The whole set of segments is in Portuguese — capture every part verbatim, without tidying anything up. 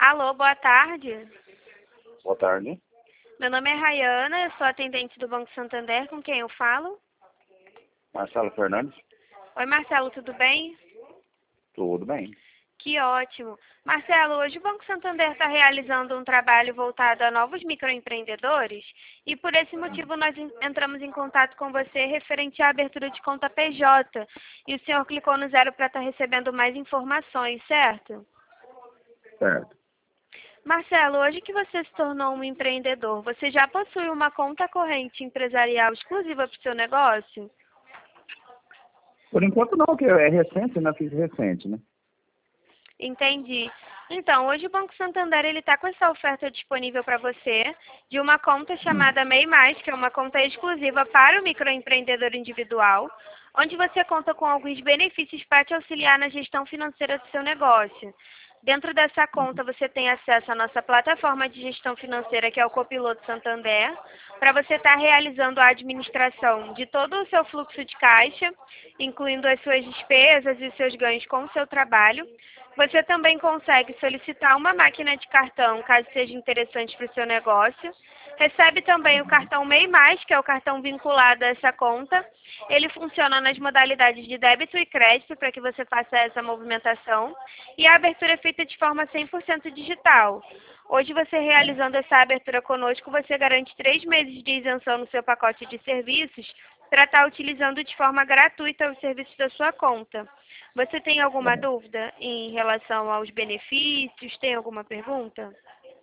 Alô, boa tarde. Boa tarde. Meu nome é Rayana, eu sou atendente do Banco Santander, com quem eu falo? Marcelo Fernandes. Oi, Marcelo, tudo bem? Tudo bem. Que ótimo. Marcelo, hoje o Banco Santander está realizando um trabalho voltado a novos microempreendedores e por esse motivo nós en- entramos em contato com você referente à abertura de conta P J. E o senhor clicou no zero para estar recebendo mais informações, certo? Certo. Marcelo, hoje que você se tornou um empreendedor, você já possui uma conta corrente empresarial exclusiva para o seu negócio? Por enquanto não, que é recente, né? Fiz recente, né? Entendi. Então, hoje o Banco Santander ele está com essa oferta disponível para você de uma conta chamada MEI Mais, que é uma conta exclusiva para o microempreendedor individual, onde você conta com alguns benefícios para te auxiliar na gestão financeira do seu negócio. Dentro dessa conta você tem acesso à nossa plataforma de gestão financeira, que é o Copiloto Santander, para você estar realizando a administração de todo o seu fluxo de caixa, incluindo as suas despesas e os seus ganhos com o seu trabalho. Você também consegue solicitar uma máquina de cartão, caso seja interessante para o seu negócio. Recebe também o cartão MEI Mais, que é o cartão vinculado a essa conta. Ele funciona nas modalidades de débito e crédito, para que você faça essa movimentação. E a abertura é feita de forma cem por cento digital. Hoje, você realizando essa abertura conosco, você garante três meses de isenção no seu pacote de serviços para estar utilizando de forma gratuita os serviços da sua conta. Você tem alguma dúvida em relação aos benefícios? Tem alguma pergunta?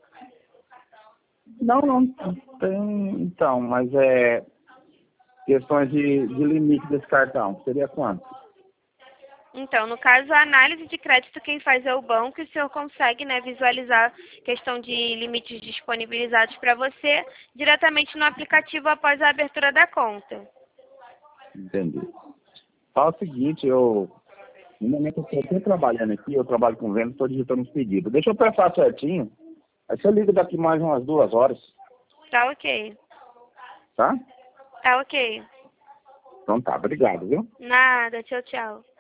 Não, não tem, então, mas é questões de, de limite desse cartão. Seria quanto? Então, no caso, a análise de crédito quem faz é o banco e o senhor consegue, né, visualizar questão de limites disponibilizados para você diretamente no aplicativo após a abertura da conta. Entendi. Fala o seguinte, eu no momento que eu estou trabalhando aqui, eu trabalho com venda, estou digitando os pedidos. Deixa eu pensar certinho. Aí você liga daqui mais umas duas horas, Tá ok. tá? Tá ok. Então tá, obrigado, viu? Nada. Tchau, tchau.